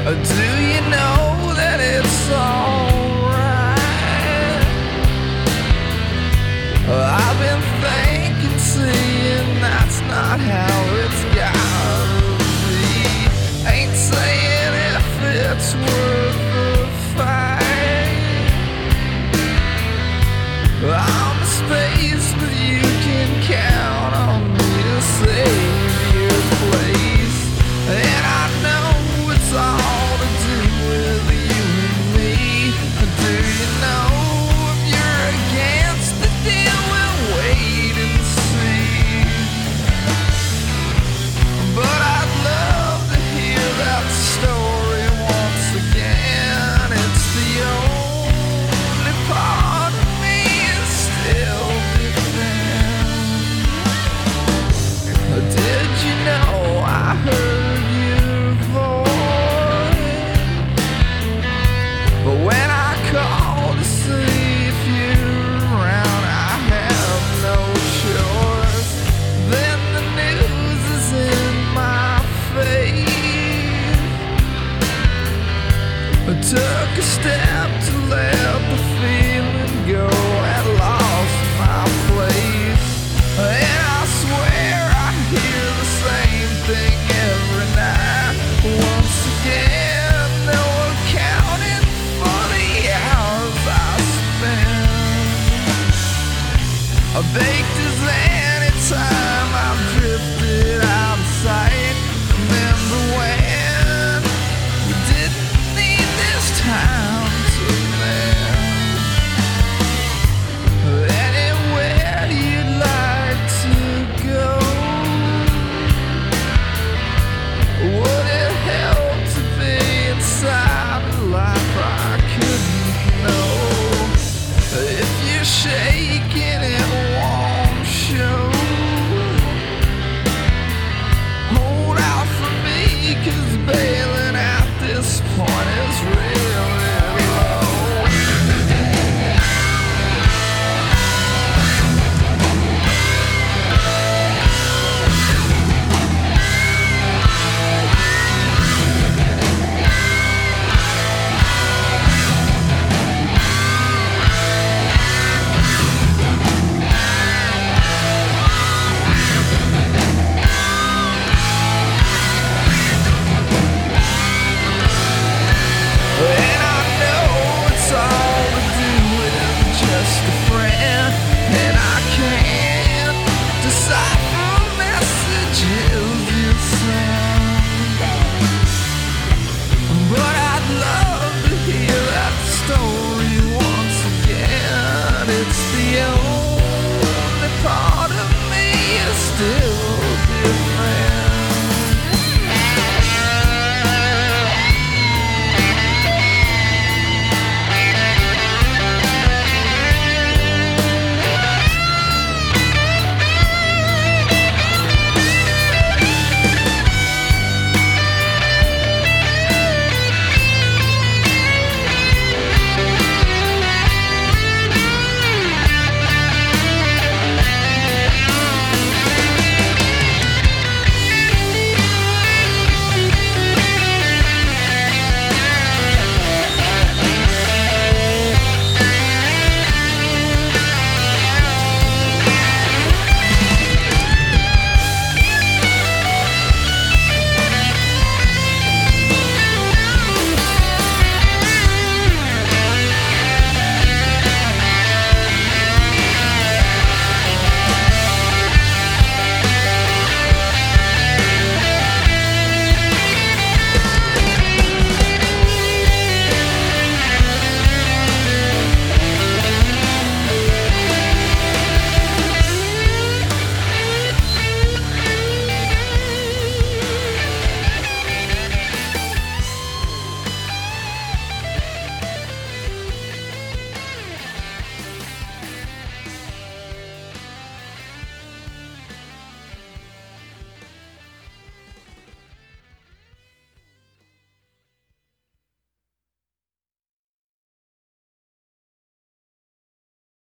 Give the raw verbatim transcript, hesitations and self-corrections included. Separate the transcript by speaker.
Speaker 1: Do you know that it's alright? I've been thinking, seeing that's not how it's gotta be. Ain't saying if it's worth the fight. I'm a space, but you can count on me to save your place. And I know it's all to do with you and me. Do you know if you're against the deal, we'll wait and see. But I'd love to hear that story once again. It's the only part of me is still defend. Did you know I heard your voice? But when I called to see if you're around, I have no choice. Then the news is in my face. I took a step to let